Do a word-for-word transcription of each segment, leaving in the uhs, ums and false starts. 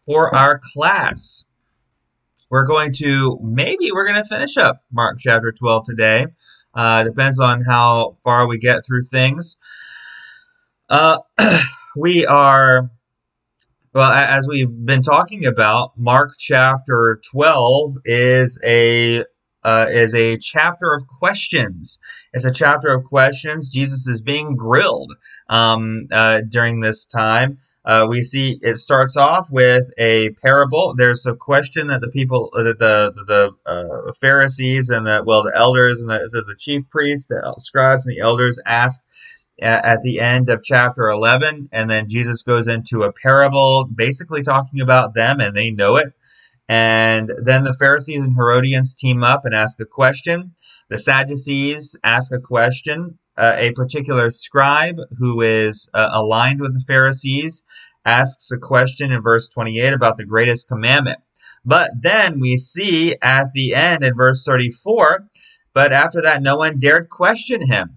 for our class. We're going to, maybe we're going to finish up Mark chapter twelve today. Uh, depends on how far we get through things. Uh, we are, well, as we've been talking about, Mark chapter twelve is a uh, is a chapter of questions. It's a chapter of questions. Jesus is being grilled um, uh, during this time. Uh, we see it starts off with a parable. There's a question that the people, uh, the the, the uh, Pharisees and the well, the elders and the, it says the chief priests, the scribes and the elders ask at the end of chapter eleven, and then Jesus goes into a parable, basically talking about them, and they know it. And then the Pharisees and Herodians team up and ask a question. The Sadducees ask a question. Uh, a particular scribe who is uh, aligned with the Pharisees asks a question in verse twenty-eight about the greatest commandment. But then we see at the end in verse thirty-four, but after that no one dared question him.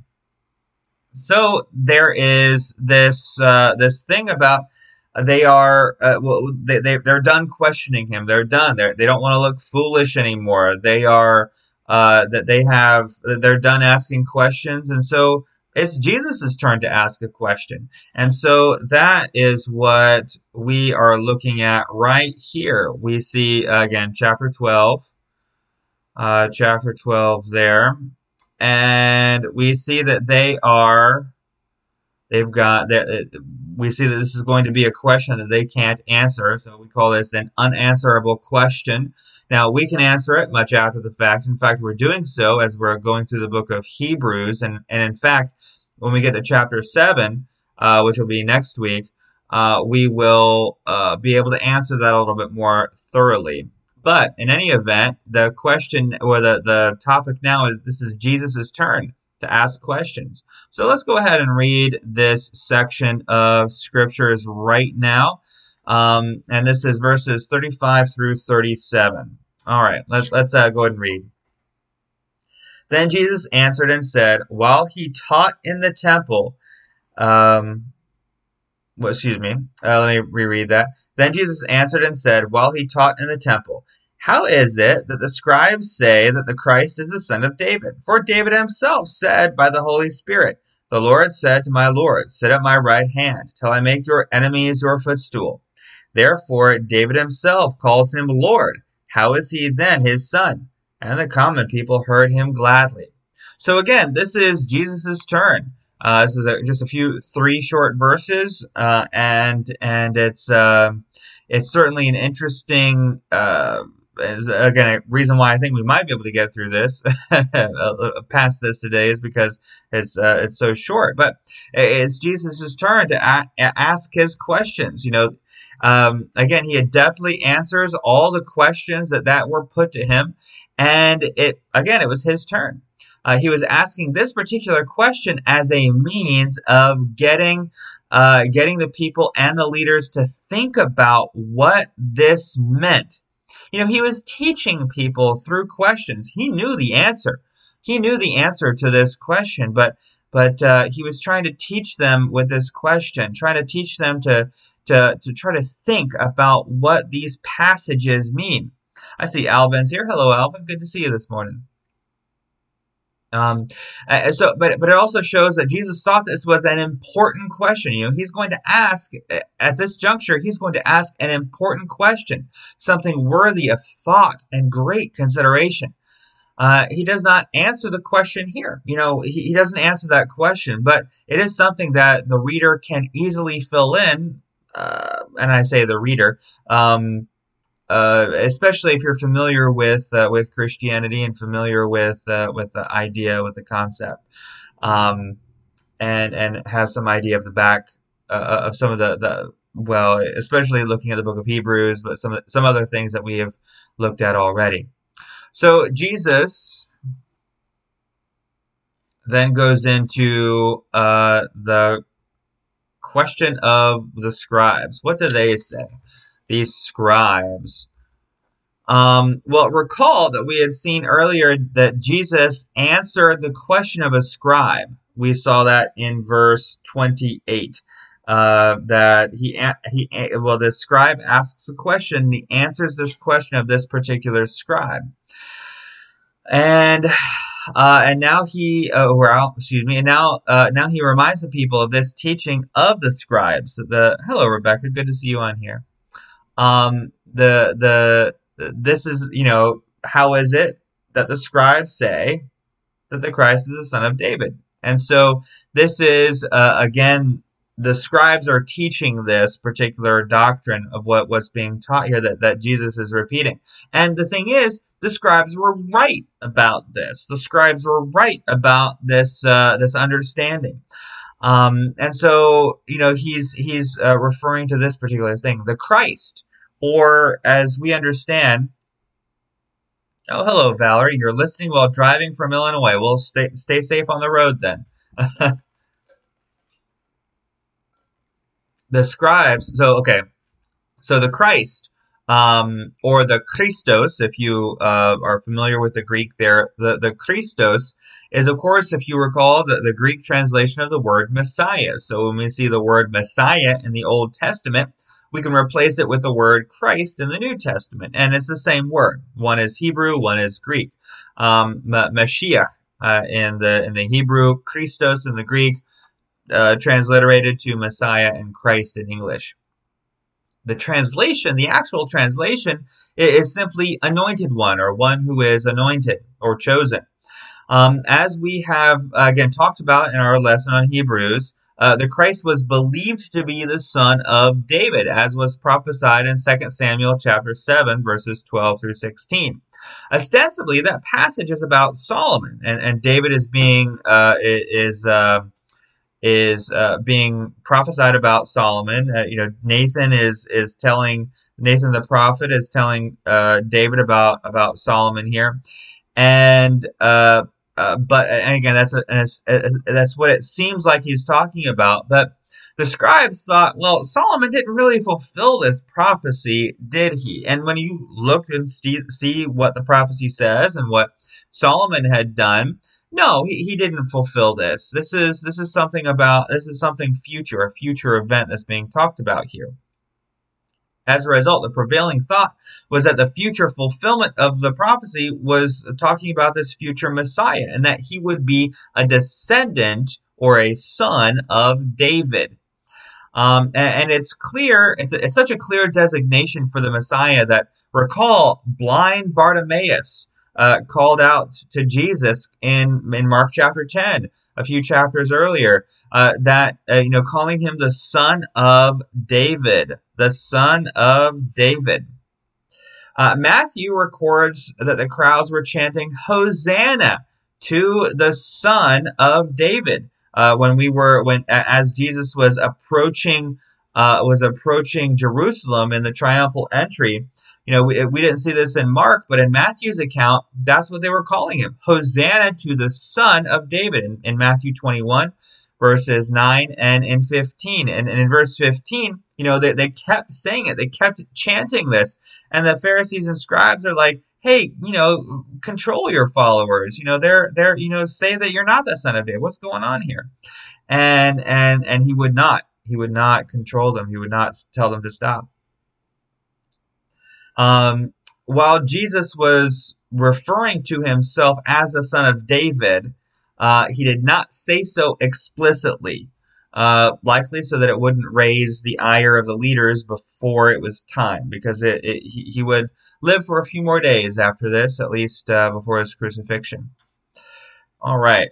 So there is this uh, this thing about they are uh, well they, they they're done questioning him. They're done. They they don't want to look foolish anymore. They are uh, that they have they're done asking questions, and so it's Jesus's turn to ask a question. And so that is what we are looking at right here. We see uh, again chapter twelve, uh, chapter twelve there. And we see that they are, they've got, we see that this is going to be a question that they can't answer. So we call this an unanswerable question. Now, we can answer it much after the fact. In fact, we're doing so as we're going through the book of Hebrews. And, and in fact, when we get to chapter seven, uh, which will be next week, uh, we will uh, be able to answer that a little bit more thoroughly. But in any event, the question or the, the topic now is this is Jesus' turn to ask questions. So let's go ahead and read this section of scriptures right now. Um, and this is verses thirty-five through thirty-seven. All right, let's, let's uh, go ahead and read. Then Jesus answered and said, while he taught in the temple, um, well, excuse me, uh, let me reread that. Then Jesus answered and said, while he taught in the temple, how is it that the scribes say that the Christ is the son of David? For David himself said by the Holy Spirit, the Lord said to my Lord, sit at my right hand, till I make your enemies your footstool. Therefore David himself calls him Lord. How is he then his son? And the common people heard him gladly. So again, this is Jesus' turn. Uh, this is a, just a few three short verses, uh, and and it's uh, it's certainly an interesting. Uh, again, a reason why I think we might be able to get through this past this today is because it's uh, it's so short. But it's Jesus' turn to a- ask his questions. You know, um, again, he adeptly answers all the questions that that were put to him, and it again, it was his turn. Uh, he was asking this particular question as a means of getting uh, getting the people and the leaders to think about what this meant. You know, he was teaching people through questions. He knew the answer. He knew the answer to this question, but but uh, he was trying to teach them with this question, trying to teach them to to to try to think about what these passages mean. I see Alvin's here. Hello, Alvin. Good to see you this morning. Um, uh, so, but but it also shows that Jesus thought this was an important question. You know, he's going to ask at this juncture. He's going to ask an important question, something worthy of thought and great consideration. Uh, he does not answer the question here. You know, he, he doesn't answer that question, but it is something that the reader can easily fill in. Uh, and I say the reader. Um, Uh, especially if you're familiar with uh, with Christianity and familiar with uh, with the idea, with the concept, um, and and have some idea of the back uh, of some of the, the well, especially looking at the book of Hebrews, but some some other things that we have looked at already. So Jesus then goes into uh, the question of the scribes. What do they say? These scribes. Um, well, recall that we had seen earlier that Jesus answered the question of a scribe. We saw that in verse twenty-eight. Uh, that he he well, the scribe asks a question, and he answers this question of this particular scribe, and uh, and now he uh, well, excuse me, and now uh, now he reminds the people of this teaching of the scribes. The hello, Rebecca, good to see you on here. Um, the the this is you know how is it that the scribes say that the Christ is the son of David? And so this is, uh, again, the scribes are teaching this particular doctrine of what, what's being taught here that, that Jesus is repeating. And the thing is, the scribes were right about this. The scribes were right about this, uh, this understanding. Um, and so, you know, he's, he's uh, referring to this particular thing, the Christ, or as we understand, oh, hello, Valerie. You're listening while driving from Illinois. Well, stay stay safe on the road then. The scribes. So, okay. So the Christ, um, or the Christos, if you uh, are familiar with the Greek there, the, the Christos is, of course, if you recall, the, the Greek translation of the word Messiah. So when we see the word Messiah in the Old Testament, we can replace it with the word Christ in the New Testament, and it's the same word. One is Hebrew, one is Greek. Um, Mashiach uh, in the in the Hebrew, Christos in the Greek, uh, transliterated to Messiah and Christ in English. The translation, the actual translation, is simply anointed one, or one who is anointed or chosen. Um, as we have, uh, again, talked about in our lesson on Hebrews, uh, the Christ was believed to be the son of David, as was prophesied in Second Samuel chapter seven, verses twelve through sixteen. Ostensibly, that passage is about Solomon, and, and David is being uh, is uh, is uh, being prophesied about Solomon. Uh, you know, Nathan is is telling Nathan the prophet is telling uh, David about about Solomon here. And uh, uh, but and again, that's a, a, that's what it seems like he's talking about. But the scribes thought, well, Solomon didn't really fulfill this prophecy, did he? And when you look and see, see what the prophecy says and what Solomon had done, no, he, he didn't fulfill this. This is this is something about this is something future, a future event that's being talked about here. As a result, the prevailing thought was that the future fulfillment of the prophecy was talking about this future Messiah, and that he would be a descendant or a son of David. Um, and, and it's clear, it's, a, it's such a clear designation for the Messiah that, recall, blind Bartimaeus uh, called out to Jesus in, in Mark chapter ten, a few chapters earlier, uh, that, uh, you know, calling him the son of David, the son of David. Uh, Matthew records that the crowds were chanting Hosanna to the son of David. Uh, when we were, when, as Jesus was approaching, uh, was approaching Jerusalem in the triumphal entry, you know, we, we didn't see this in Mark, but in Matthew's account, that's what they were calling him. Hosanna to the son of David in, in Matthew twenty-one, verses nine and in fifteen. And, and in verse fifteen, you know, they, they kept saying it. They kept chanting this. And the Pharisees and scribes are like, hey, you know, control your followers. You know, they're, they're, you know, say that you're not the son of David. What's going on here? And, and, and he would not. He would not control them. He would not tell them to stop. Um, while Jesus was referring to himself as the son of David, uh, he did not say so explicitly, uh, likely so that it wouldn't raise the ire of the leaders before it was time, because it, it, he, he would live for a few more days after this, at least uh, before his crucifixion. All right.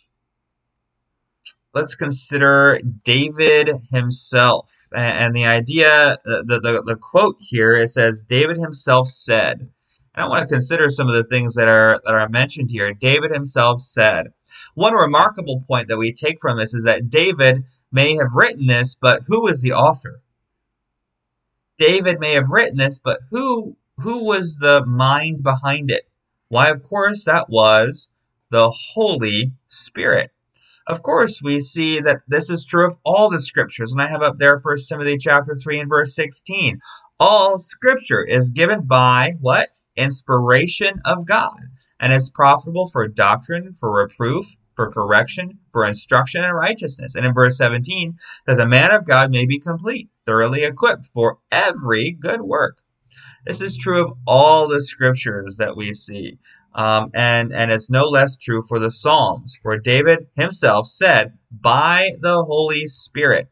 Let's consider David himself. And the idea, the, the, the quote here, it says, David himself said. And I want to consider some of the things that are, that are mentioned here. David himself said. One remarkable point that we take from this is that David may have written this, but who is the author? David may have written this, but who, who was the mind behind it? Why, of course, that was the Holy Spirit. Of course, we see that this is true of all the scriptures. And I have up there First Timothy chapter three and verse sixteen. All scripture is given by what? Inspiration of God, and is profitable for doctrine, for reproof, for correction, for instruction in righteousness. And in verse seventeen, that the man of God may be complete, thoroughly equipped for every good work. This is true of all the scriptures that we see. Um, and, and it's no less true for the Psalms. For David himself said, by the Holy Spirit.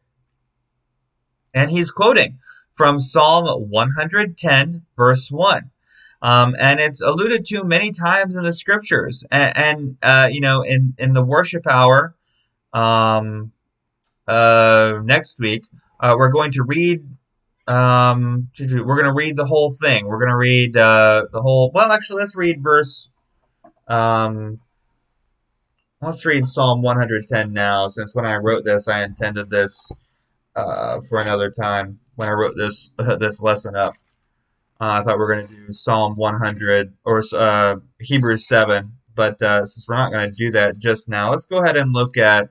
And he's quoting from Psalm one hundred ten, verse one. Um, and it's alluded to many times in the scriptures. And, and uh, you know, in, in the worship hour um, uh, next week, uh, we're going to read um, we're going to read the whole thing. We're going to read uh, the whole, well, actually, let's read verse, um, let's read Psalm one hundred ten now, since when I wrote this, I intended this uh, for another time, when I wrote this, uh, this lesson up. Uh, I thought we were going to do Psalm one hundred, or uh, Hebrews seven, but uh, since we're not going to do that just now, let's go ahead and look at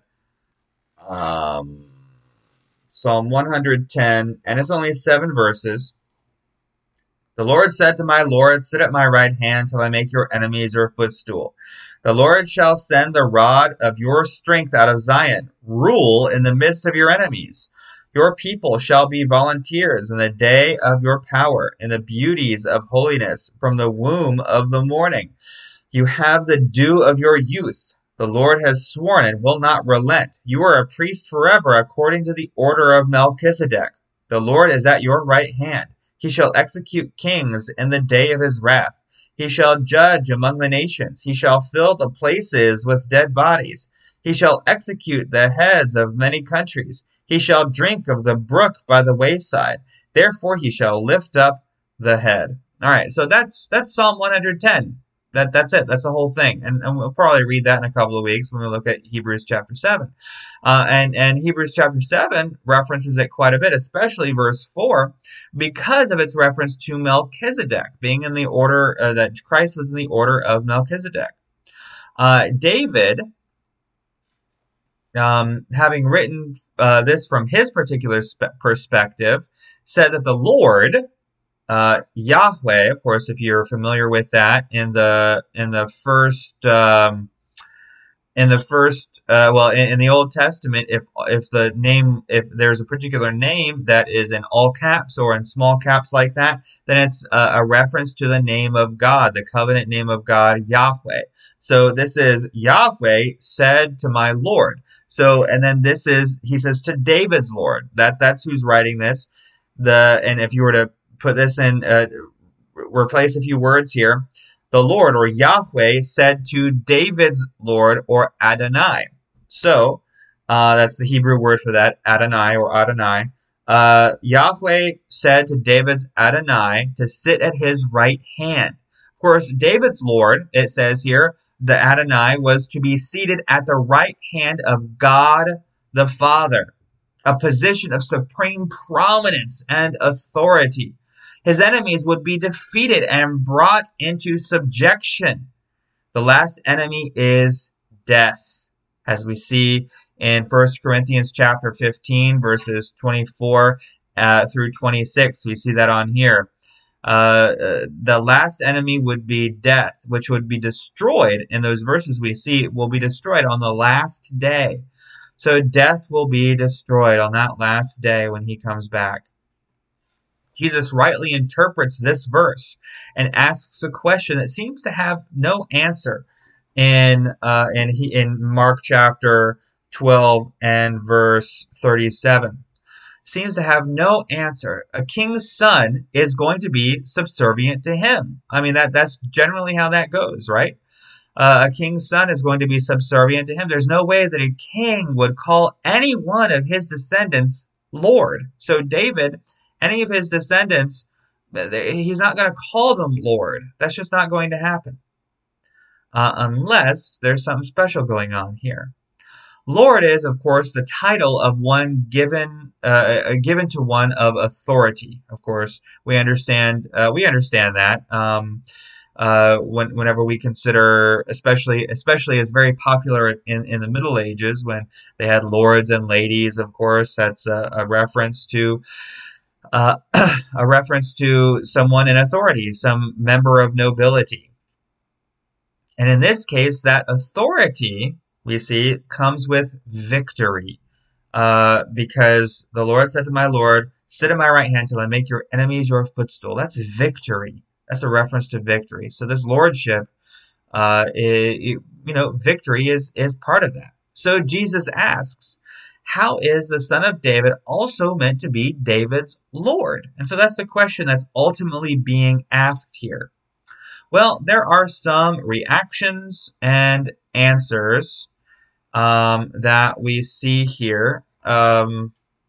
um, Psalm one hundred ten, and it's only seven verses. The Lord said to my Lord, sit at my right hand till I make your enemies your footstool. The Lord shall send the rod of your strength out of Zion. Rule in the midst of your enemies. Your people shall be volunteers in the day of your power, in the beauties of holiness, from the womb of the morning. You have the dew of your youth. The Lord has sworn and will not relent. You are a priest forever, according to the order of Melchizedek. The Lord is at your right hand. He shall execute kings in the day of his wrath. He shall judge among the nations. He shall fill the places with dead bodies. He shall execute the heads of many countries. He shall drink of the brook by the wayside. Therefore he shall lift up the head. All right, so that's that's Psalm one hundred ten. That that's it. That's the whole thing, and, and we'll probably read that in a couple of weeks when we look at Hebrews chapter seven. Uh, and and Hebrews chapter seven references it quite a bit, especially verse four, because of its reference to Melchizedek being in the order uh, that Christ was in the order of Melchizedek. Uh, David, um, having written uh, this from his particular spe- perspective, said that the Lord, uh, Yahweh, of course, if you're familiar with that, in the in the first um, in the first uh, well in, in the Old Testament, if if the name if there's a particular name that is in all caps or in small caps like that, then it's a, a reference to the name of God, the covenant name of God, Yahweh. So this is Yahweh said to my Lord. So and then this is he says to David's Lord. That that's who's writing this. The and if you were to put this in, uh, replace a few words here. The Lord, or Yahweh, said to David's Lord, or Adonai. So, uh, that's the Hebrew word for that, Adonai, or Adonai. Uh, Yahweh said to David's Adonai to sit at his right hand. Of course, David's Lord, it says here, the Adonai was to be seated at the right hand of God the Father, a position of supreme prominence and authority. His enemies would be defeated and brought into subjection. The last enemy is death, as we see in First Corinthians chapter fifteen, verses twenty-four uh, through twenty-six. We see that on here. Uh, uh, the last enemy would be death, which would be destroyed. In those verses we see, will be destroyed on the last day. So death will be destroyed on that last day when he comes back. Jesus rightly interprets this verse and asks a question that seems to have no answer in uh, in he, in Mark chapter twelve and verse thirty-seven. Seems to have no answer. A king's son is going to be subservient to him. I mean, that that's generally how that goes, right? Uh, a king's son is going to be subservient to him. There's no way that a king would call any one of his descendants Lord. So David, any of his descendants, he's not going to call them Lord. That's just not going to happen. Uh, unless there's something special going on here. Lord is, of course, the title of one given uh, given to one of authority. Of course, we understand uh, we understand that um, uh, when, whenever we consider, especially especially as very popular in, in the Middle Ages when they had lords and ladies. Of course, that's a, a reference to. Uh, a reference to someone in authority, some member of nobility. And in this case, that authority we see, comes with victory. Uh, because the Lord said to my Lord, sit at my right hand till I make your enemies your footstool. That's victory. That's a reference to victory. So this lordship, uh, it, it, you know, victory is, is part of that. So Jesus asks, how is the Son of David also meant to be David's Lord? And so that's the question that's ultimately being asked here. Well, there are some reactions and answers um, that we see here. Um,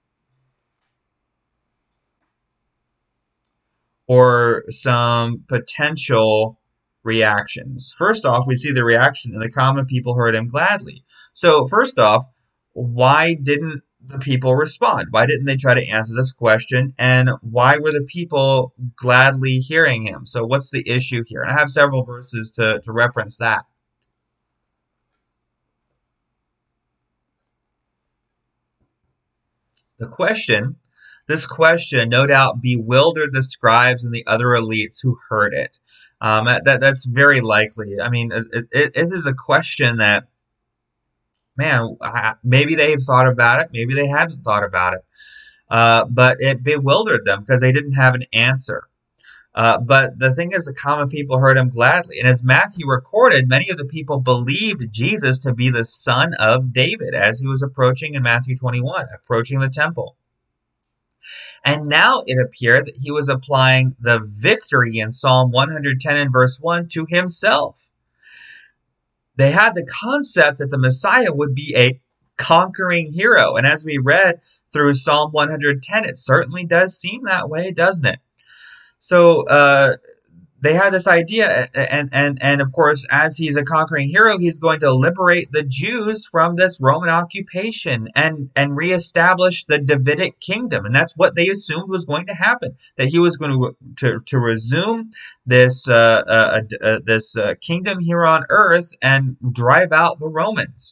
or some potential reactions. First off, we see the reaction, and the common people heard him gladly. So, first off, why didn't the people respond? Why didn't they try to answer this question? And why were the people gladly hearing him? So, what's the issue here? And I have several verses to, to reference that. The question, this question, no doubt bewildered the scribes and the other elites who heard it. Um, that, that's very likely. I mean, it, it, this is a question that, man, maybe they've thought about it, maybe they hadn't thought about it, uh, but it bewildered them because they didn't have an answer. Uh, but the thing is, the common people heard him gladly. And as Matthew recorded, many of the people believed Jesus to be the son of David as he was approaching in Matthew twenty-one, approaching the temple. And now it appeared that he was applying the victory in Psalm one hundred ten and verse one to himself. They had the concept that the Messiah would be a conquering hero. And as we read through Psalm one hundred ten, it certainly does seem that way, doesn't it? So uh, they had this idea, and, and, and of course, as he's a conquering hero, he's going to liberate the Jews from this Roman occupation and, and reestablish the Davidic kingdom. And that's what they assumed was going to happen, that he was going to, to, to resume this, uh, uh, uh, this uh, kingdom here on earth and drive out the Romans.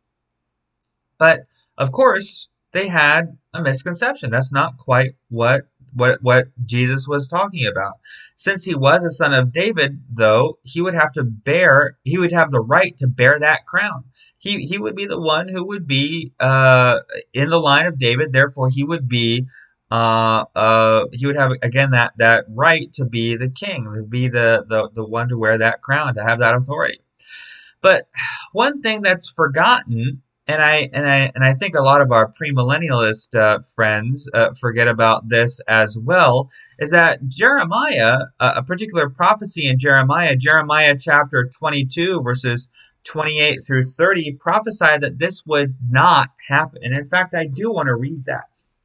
But, of course, they had a misconception. That's not quite what What, what Jesus was talking about. Since he was a son of David, though, he would have to bear, he would have the right to bear that crown. He, he would be the one who would be uh, in the line of David. Therefore, he would be, uh, uh, he would have, again, that, that right to be the king, to be the, the, the one to wear that crown, to have that authority. But one thing that's forgotten, And I and I and I think a lot of our premillennialist uh, friends uh, forget about this as well, is that Jeremiah, uh, a particular prophecy in Jeremiah, Jeremiah chapter twenty-two, verses twenty-eight through thirty, prophesied that this would not happen. And in fact, I do want to read that.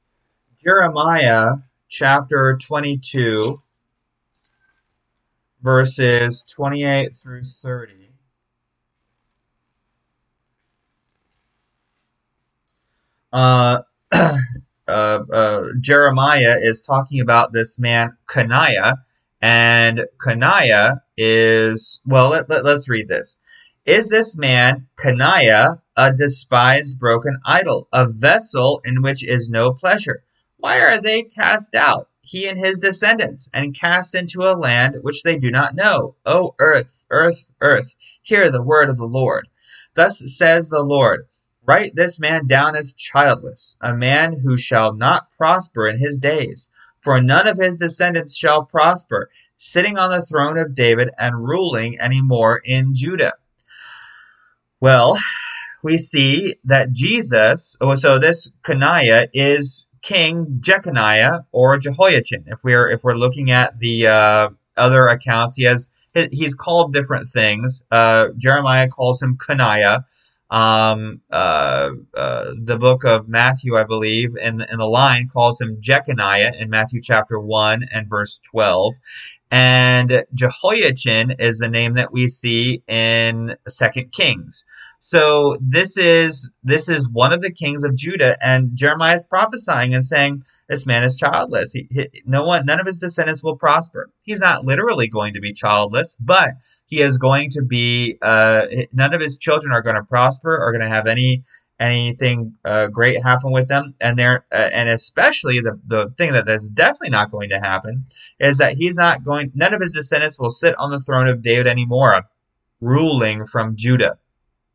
Jeremiah chapter twenty-two, verses twenty-eight through thirty. Uh, uh, uh, Jeremiah is talking about this man, Coniah, and Coniah is, well, let, let, let's read this. Is this man, Coniah, a despised broken idol, a vessel in which is no pleasure? Why are they cast out, he and his descendants, and cast into a land which they do not know? O earth, earth, earth, hear the word of the Lord. Thus says the Lord, write this man down as childless, a man who shall not prosper in his days, for none of his descendants shall prosper, sitting on the throne of David and ruling any more in Judah. Well, we see that Jesus, oh, so this Coniah is King Jeconiah or Jehoiachin. If we're if we're looking at the uh, other accounts, he has he's called different things. Uh, Jeremiah calls him Coniah. Um, uh, uh, the book of Matthew, I believe, in, in the line calls him Jeconiah in Matthew chapter one and verse twelve. And Jehoiachin is the name that we see in Second Kings. So this is this is one of the kings of Judah, and Jeremiah is prophesying and saying this man is childless. He, he, no one, none of his descendants will prosper. He's not literally going to be childless, but he is going to be. Uh, none of his children are going to prosper, or going to have any anything uh, great happen with them. And they're uh, and especially the the thing that that's definitely not going to happen is that he's not going. None of his descendants will sit on the throne of David anymore, ruling from Judah.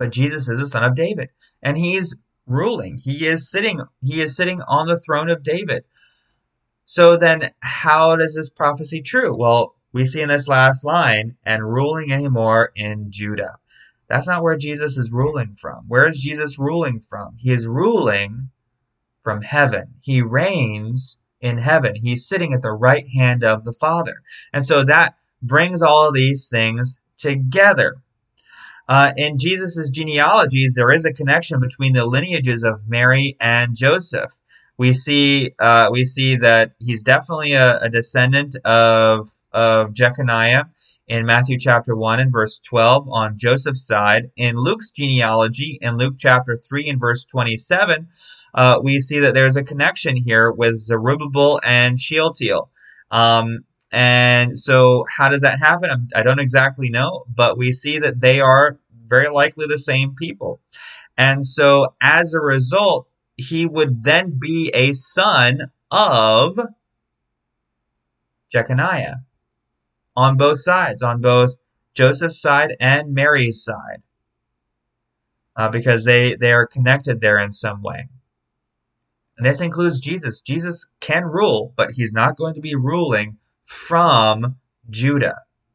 But Jesus is the son of David, and he's ruling. He is sitting, he is sitting on the throne of David. So then how does this prophecy true? Well, we see in this last line, and ruling anymore in Judah. That's not where Jesus is ruling from. Where is Jesus ruling from? He is ruling from heaven. He reigns in heaven. He's sitting at the right hand of the Father. And so that brings all of these things together. Uh, in Jesus' genealogies, there is a connection between the lineages of Mary and Joseph. We see uh, we see that he's definitely a, a descendant of of Jeconiah in Matthew chapter one and verse twelve on Joseph's side. In Luke's genealogy, in Luke chapter three and verse twenty-seven, uh, we see that there's a connection here with Zerubbabel and Shealtiel. Um, and so how does that happen? I don't exactly know, but we see that they are very likely the same people. And so as a result, he would then be a son of Jeconiah on both sides, on both Joseph's side and Mary's side, uh, because they, they are connected there in some way. And this includes Jesus. Jesus can rule, but he's not going to be ruling from Judah.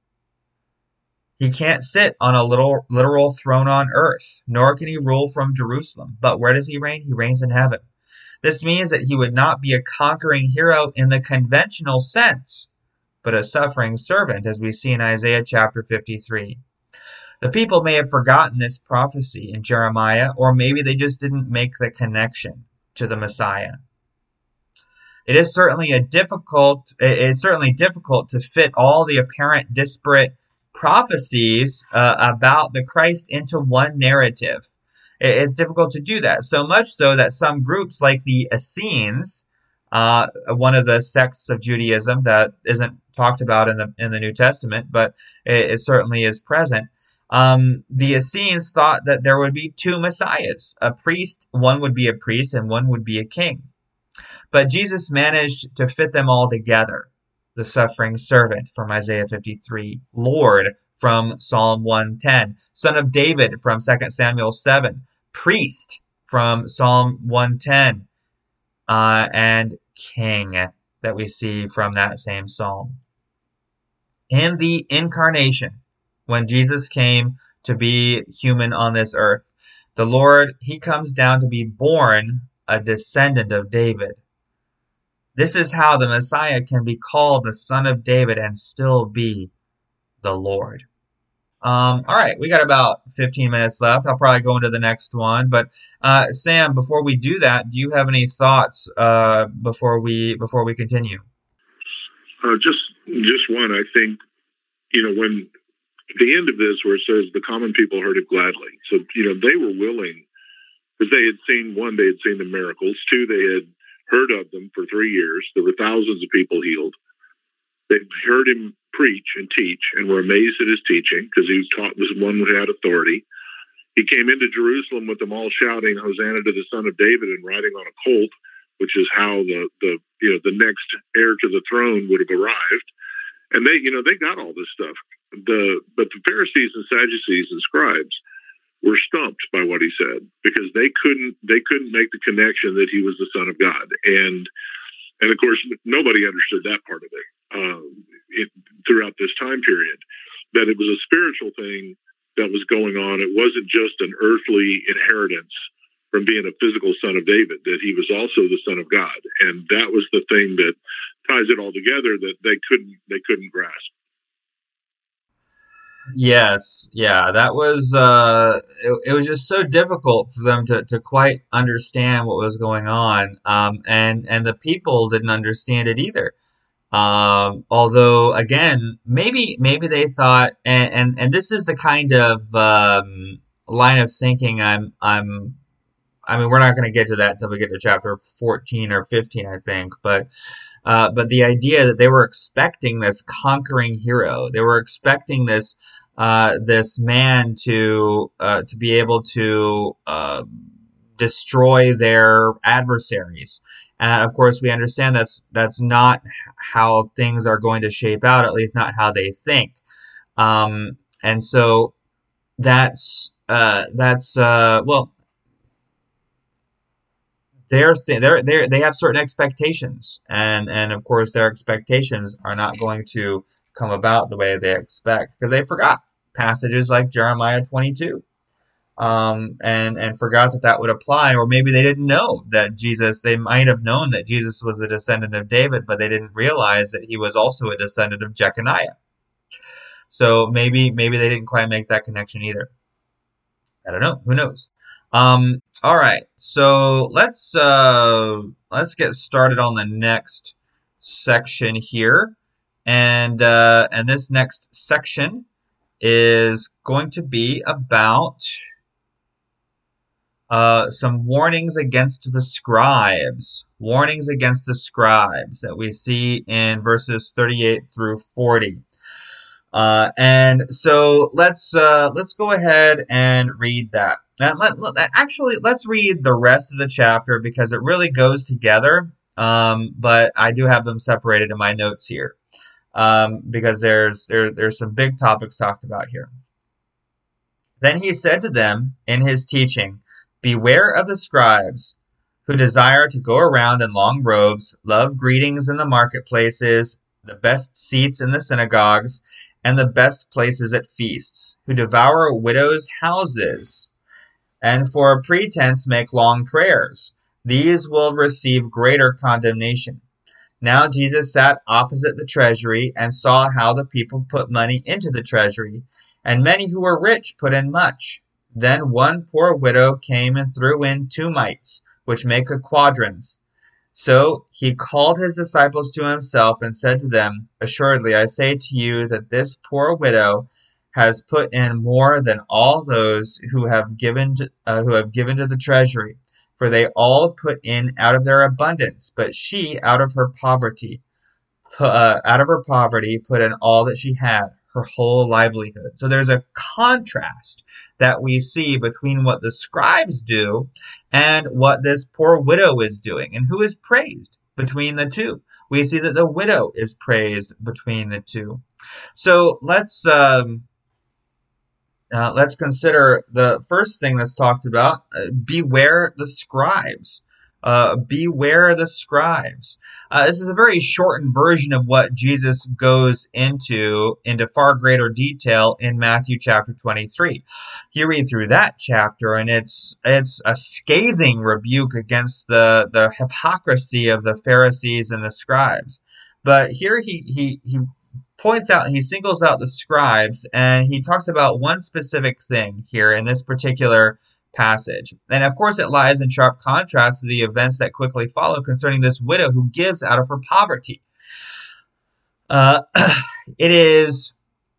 He can't sit on a little literal throne on earth, nor can he rule from Jerusalem. But where does he reign? He reigns in heaven. This means that he would not be a conquering hero in the conventional sense, but a suffering servant, as we see in Isaiah chapter fifty-three. The people may have forgotten this prophecy in Jeremiah, or maybe they just didn't make the connection to the Messiah. It is certainly a difficult, it is certainly difficult to fit all the apparent disparate prophecies uh, about the Christ into one narrative. It's difficult to do that, so much so that some groups like the Essenes, uh, one of the sects of Judaism that isn't talked about in the in the New Testament, but it, it certainly is present. Um, the Essenes thought that there would be two messiahs, a priest, one would be a priest and one would be a king. But Jesus managed to fit them all together. The suffering servant from Isaiah fifty-three, Lord from Psalm one ten, Son of David from Second Samuel seven, Priest from Psalm one ten, uh, and King that we see from that same psalm. In the incarnation, when Jesus came to be human on this earth, the Lord, he comes down to be born a descendant of David. This is how the Messiah can be called the Son of David and still be the Lord. Um, all right, we got about fifteen minutes left. I'll probably go into the next one. But uh, Sam, before we do that, do you have any thoughts uh, before we before we continue? Uh, just just one. I think, you know, when at the end of this, where it says the common people heard it gladly. So, you know, they were willing because they had seen, one, they had seen the miracles. Two, they had heard of them for three years. There were thousands of people healed. They heard him preach and teach and were amazed at his teaching because he taught was one who had authority. He came into Jerusalem with them all shouting, Hosanna to the Son of David, and riding on a colt, which is how the, the you know the next heir to the throne would have arrived. And they you know they got all this stuff. The but the Pharisees and Sadducees and scribes were stumped by what he said because they couldn't they couldn't make the connection that he was the Son of God. And and of course nobody understood that part of it, um, it throughout this time period, that it was a spiritual thing that was going on. It wasn't just an earthly inheritance from being a physical son of David, that he was also the Son of God. And that was the thing that ties it all together that they couldn't they couldn't grasp. Yes, yeah, that was, uh, it, it was just so difficult for them to, to quite understand what was going on. Um, and, and the people didn't understand it either. Um, although again, maybe, maybe they thought, and, and, and this is the kind of, um, line of thinking I'm, I'm, I mean, we're not going to get to that until we get to chapter fourteen or fifteen, I think, but, uh, but the idea that they were expecting this conquering hero, they were expecting this, uh, this man to, uh, to be able to, uh, destroy their adversaries. And of course, we understand that's, that's not how things are going to shape out, at least not how they think. Um, and so that's, uh, that's uh, well, they're th- they're they they have certain expectations, and and of course their expectations are not going to come about the way they expect because they forgot passages like Jeremiah twenty-two, um, and and forgot that that would apply, or maybe they didn't know that Jesus. They might have known that Jesus was a descendant of David, but they didn't realize that he was also a descendant of Jeconiah. So maybe maybe they didn't quite make that connection either. I don't know. Who knows? Um, all right. So let's uh, let's get started on the next section here, and uh, and this next section is going to be about uh, some warnings against the scribes. Warnings against the scribes that we see in verses thirty-eight through forty. Uh, and so let's uh, let's go ahead and read that. Now, let, let- actually, let's read the rest of the chapter because it really goes together. Um, but I do have them separated in my notes here um, because there's there, there's some big topics talked about here. Then he said to them in his teaching, "Beware of the scribes who desire to go around in long robes, love greetings in the marketplaces, the best seats in the synagogues, and the best places at feasts, who devour widows' houses, and for a pretense make long prayers. These will receive greater condemnation." Now Jesus sat opposite the treasury and saw how the people put money into the treasury, and many who were rich put in much. Then one poor widow came and threw in two mites, which make a quadrans. So he called his disciples to himself and said to them, "Assuredly, I say to you that this poor widow has put in more than all those who have given to, uh, who have given to the treasury, for they all put in out of their abundance, but she, out of her poverty, pu- uh, out of her poverty, put in all that she had, her whole livelihood." So there's a contrast that we see between what the scribes do and what this poor widow is doing, and who is praised between the two. We see that the widow is praised between the two. So let's um, uh, let's consider the first thing that's talked about. Uh, beware the scribes. Uh, beware the scribes. Uh, this is a very shortened version of what Jesus goes into into far greater detail in Matthew chapter twenty-three. You read through that chapter, and it's it's a scathing rebuke against the the hypocrisy of the Pharisees and the scribes. But here he he he points out, he singles out the scribes, and he talks about one specific thing here in this particular passage. And of course, it lies in sharp contrast to the events that quickly follow concerning this widow who gives out of her poverty. Uh, it is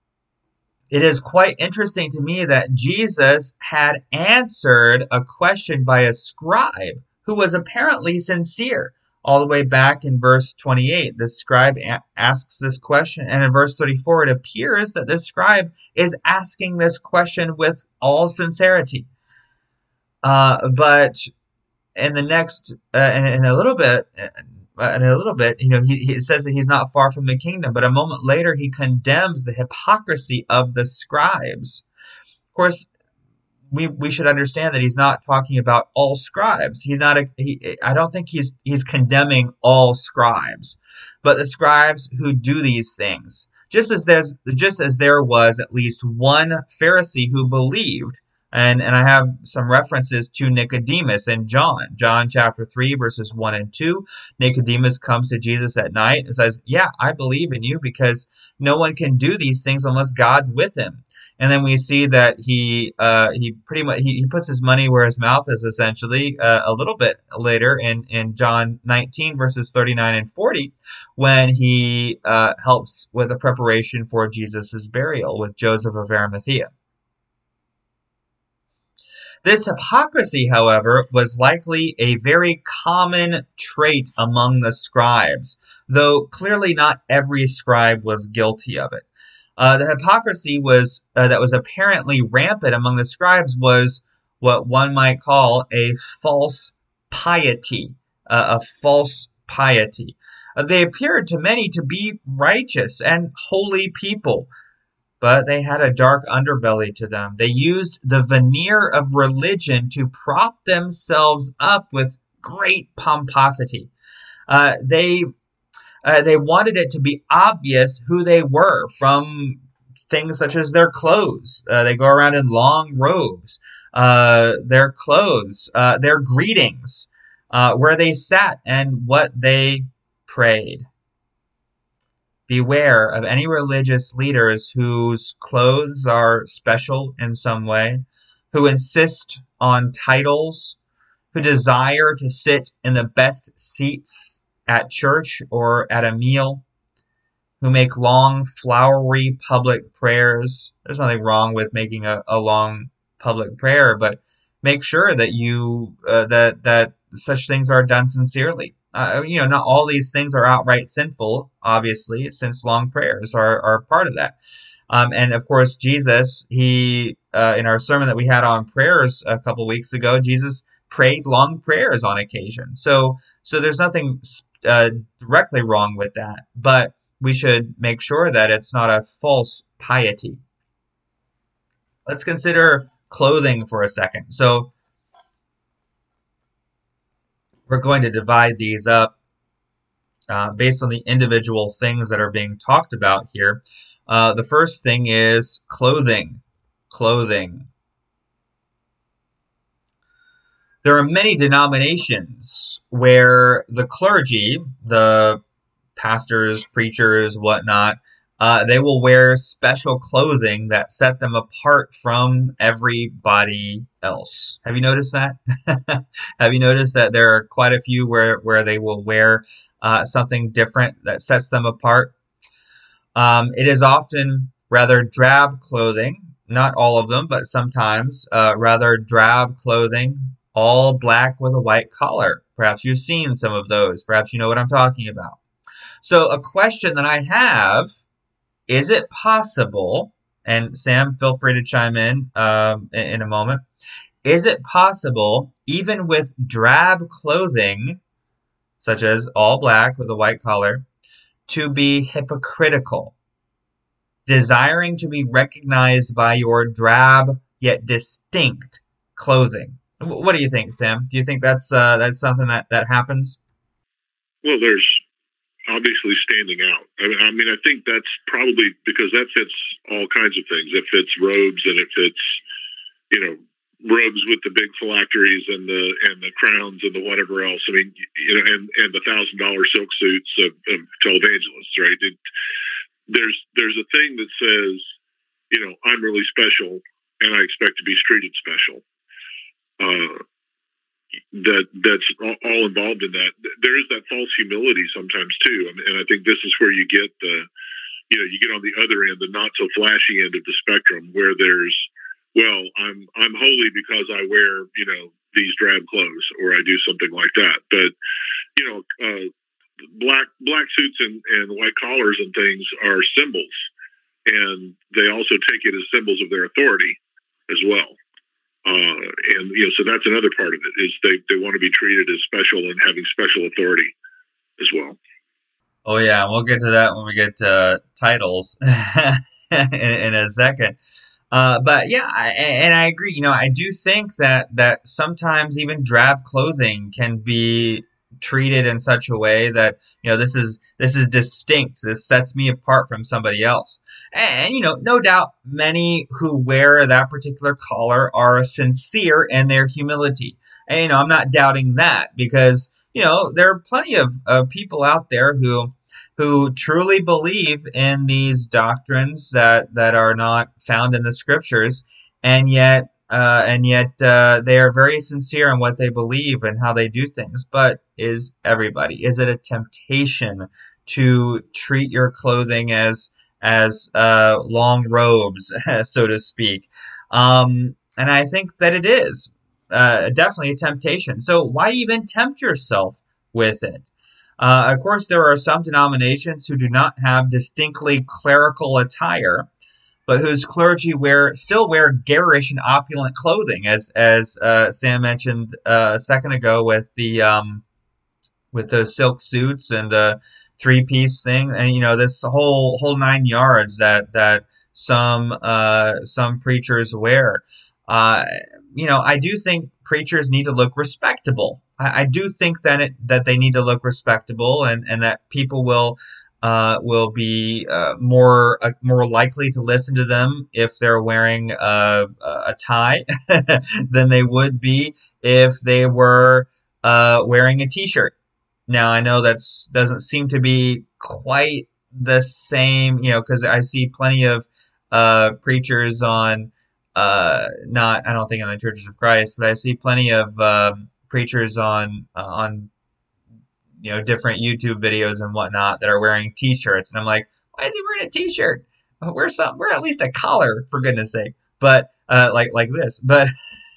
it is quite interesting to me that Jesus had answered a question by a scribe who was apparently sincere. All the way back in verse twenty-eight, the scribe a- asks this question, and in verse thirty-four, it appears that this scribe is asking this question with all sincerity. Uh, but in the next, uh, in, in a little bit, uh, in a little bit, you know, he, he says that he's not far from the kingdom, but a moment later, he condemns the hypocrisy of the scribes. Of course, we we should understand that he's not talking about all scribes. He's not a, he, I don't think he's he's condemning all scribes, but the scribes who do these things. Just as there's just as there was at least one Pharisee who believed, and and I have some references to Nicodemus in John, John chapter three verses one and two. Nicodemus comes to Jesus at night and says, "Yeah, I believe in you because no one can do these things unless God's with him." And then we see that he uh, he pretty much he, he puts his money where his mouth is, essentially, uh, a little bit later in, in John nineteen verses thirty-nine and forty, when he uh, helps with the preparation for Jesus' burial with Joseph of Arimathea. This hypocrisy, however, was likely a very common trait among the scribes, though clearly not every scribe was guilty of it. Uh, the hypocrisy was uh, that was apparently rampant among the scribes was what one might call a false piety, uh, a false piety. Uh, they appeared to many to be righteous and holy people, but they had a dark underbelly to them. They used the veneer of religion to prop themselves up with great pomposity. Uh, they uh, they wanted it to be obvious who they were from things such as their clothes. Uh, they go around in long robes. Uh, their clothes, uh, their greetings, uh, where they sat, and what they prayed. Beware of any religious leaders whose clothes are special in some way, who insist on titles, who desire to sit in the best seats at church or at a meal, who make long, flowery public prayers. There's nothing wrong with making a, a long public prayer, but make sure that you uh, that that such things are done sincerely. Uh, you know, not all these things are outright sinful, obviously, since long prayers are, are part of that. Um, and of course, Jesus, he uh, in our sermon that we had on prayers a couple weeks ago, Jesus prayed long prayers on occasion. So, so there's nothing uh, directly wrong with that, but we should make sure that it's not a false piety. Let's consider clothing for a second. So we're going to divide these up uh, based on the individual things that are being talked about here. Uh, the first thing is clothing. Clothing. There are many denominations where the clergy, the pastors, preachers, whatnot, uh, they will wear special clothing that set them apart from everybody else. Have you noticed that? Have you noticed that there are quite a few where, where they will wear uh, something different that sets them apart? Um, it is often rather drab clothing, not all of them, but sometimes uh, rather drab clothing, all black with a white collar. Perhaps you've seen some of those. Perhaps you know what I'm talking about. So a question that I have, is it possible, and Sam, feel free to chime in um, in a moment, is it possible, even with drab clothing, such as all black with a white collar, to be hypocritical, desiring to be recognized by your drab yet distinct clothing? What do you think, Sam? Do you think that's uh, that's something that, that happens? Well, there's obviously standing out. I mean, I mean, I think that's probably because that fits all kinds of things. It fits robes, and it fits, you know, robes with the big phylacteries and the and the crowns and the whatever else. I mean, you know, and and the thousand dollar silk suits of, of televangelists, right? It, there's there's a thing that says, you know, I'm really special, and I expect to be treated special. Uh, that that's all involved in that. There is that false humility sometimes too, and, and I think this is where you get the, you know, you get on the other end, the not so flashy end of the spectrum, where there's, well, I'm I'm holy because I wear, you know, these drab clothes, or I do something like that. But you know, uh, black black suits and, and white collars and things are symbols, and they also take it as symbols of their authority as well. Uh, and, you know, so that's another part of it, is they, they want to be treated as special and having special authority as well. Oh, yeah. We'll get to that when we get to titles in, in a second. Uh, but yeah, I, and I agree. You know, I do think that, that sometimes even drab clothing can be treated in such a way that, you know, this is this is distinct. This sets me apart from somebody else. And, and you know, no doubt many who wear that particular collar are sincere in their humility. And you know, I'm not doubting that, because you know, there are plenty of, of people out there who who truly believe in these doctrines that that are not found in the scriptures, and yet Uh, and yet uh, they are very sincere in what they believe and how they do things. But is everybody? Is it a temptation to treat your clothing as as uh, long robes, so to speak? Um, and I think that it is uh, definitely a temptation. So why even tempt yourself with it? Uh, of course, there are some denominations who do not have distinctly clerical attire, but whose clergy wear still wear garish and opulent clothing, as as uh, Sam mentioned uh, a second ago with the um, with the silk suits and the three piece thing, and you know this whole whole nine yards that that some uh, some preachers wear. Uh, you know, I do think preachers need to look respectable. I, I do think that it that they need to look respectable, and and that people will. Uh, will be uh, more uh, more likely to listen to them if they're wearing a, a tie than they would be if they were uh, wearing a t-shirt. Now I know that's doesn't seem to be quite the same, you know, because I see plenty of uh, preachers on uh, not I don't think on the Churches of Christ, but I see plenty of um, preachers on uh, on you know different YouTube videos and whatnot that are wearing t-shirts, and I'm like, why is he wearing a t-shirt? Wear some, wear at least a collar for goodness sake. But uh, like like this, but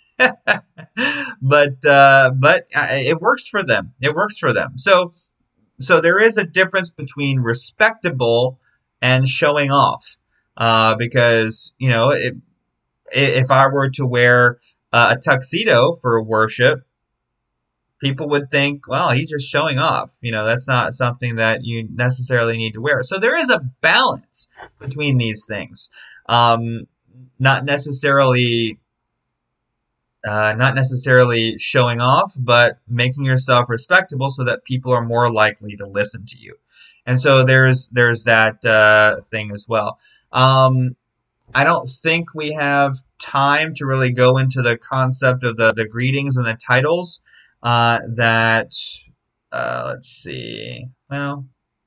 but uh, but uh, it works for them. It works for them. So so there is a difference between respectable and showing off. Uh, because you know, it, if I were to wear uh, a tuxedo for worship, people would think, well, he's just showing off. You know, that's not something that you necessarily need to wear. So there is a balance between these things. Um, not necessarily uh, not necessarily showing off, but making yourself respectable so that people are more likely to listen to you. And so there's there's that uh, thing as well. Um, I don't think we have time to really go into the concept of the, the greetings and the titles uh, that, uh, let's see, well,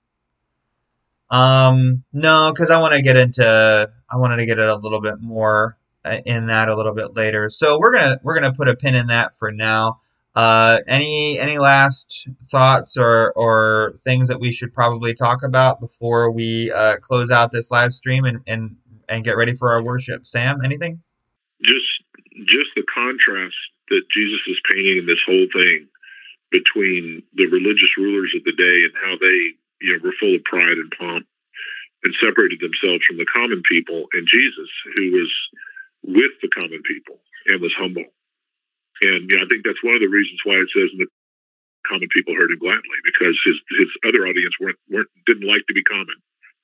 um, no, because I want to get into, I wanted to get it a little bit more uh, in that a little bit later. So we're gonna we're gonna put a pin in that for now. Uh, any any last thoughts or or things that we should probably talk about before we uh, close out this live stream and, and and get ready for our worship? Sam, anything? Just just the contrast that Jesus is painting in this whole thing between the religious rulers of the day and how they, you know, were full of pride and pomp and separated themselves from the common people, and Jesus, who was with the common people and was humble. And you know, I think that's one of the reasons why it says the common people heard him gladly, because his his other audience weren't weren't didn't like to be common.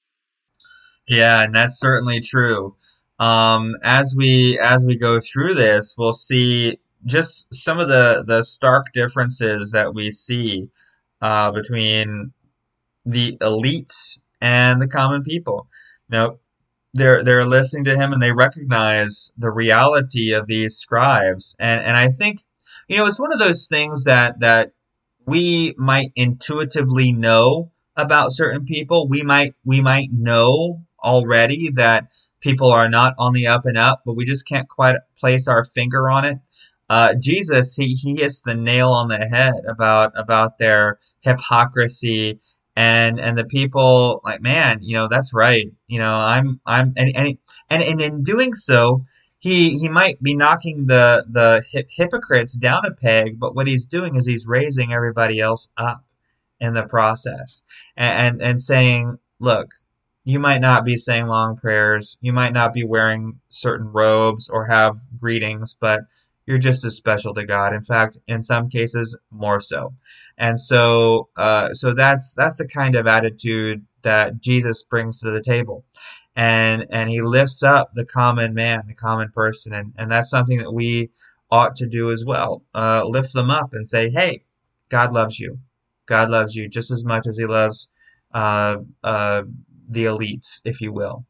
Yeah, and that's certainly true. Um, as we as we go through this, we'll see just some of the the stark differences that we see uh, between the elites and the common people. Now, they're they're listening to him and they recognize the reality of these scribes, and and I think you know it's one of those things that that we might intuitively know about certain people. We might we might know already that people are not on the up and up, but we just can't quite place our finger on it. Uh, Jesus, he, he hits the nail on the head about about their hypocrisy, and and the people like, man, you know, that's right. You know, I'm I'm and and and, and in doing so, he he might be knocking the the hip, hypocrites down a peg, but what he's doing is he's raising everybody else up in the process, and and, and saying, look, you might not be saying long prayers, you might not be wearing certain robes or have greetings, but you're just as special to God. In fact, in some cases, more so. And so, uh, so that's that's the kind of attitude that Jesus brings to the table, and and he lifts up the common man, the common person, and and that's something that we ought to do as well. Uh, lift them up and say, hey, God loves you. God loves you just as much as he loves uh, uh, the elites, if you will.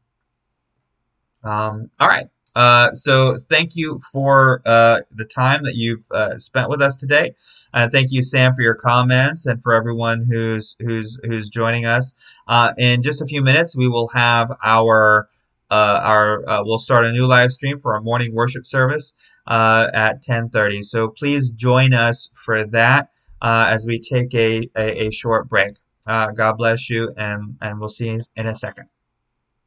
Um, all right. Uh, so thank you for uh, the time that you've uh, spent with us today. Uh, thank you, Sam, for your comments, and for everyone who's who's who's joining us. Uh, in just a few minutes, we will have our uh, our uh, we'll start a new live stream for our morning worship service uh, at ten thirty. So please join us for that uh, as we take a, a, a short break. Uh, God bless you, and and we'll see you in a second.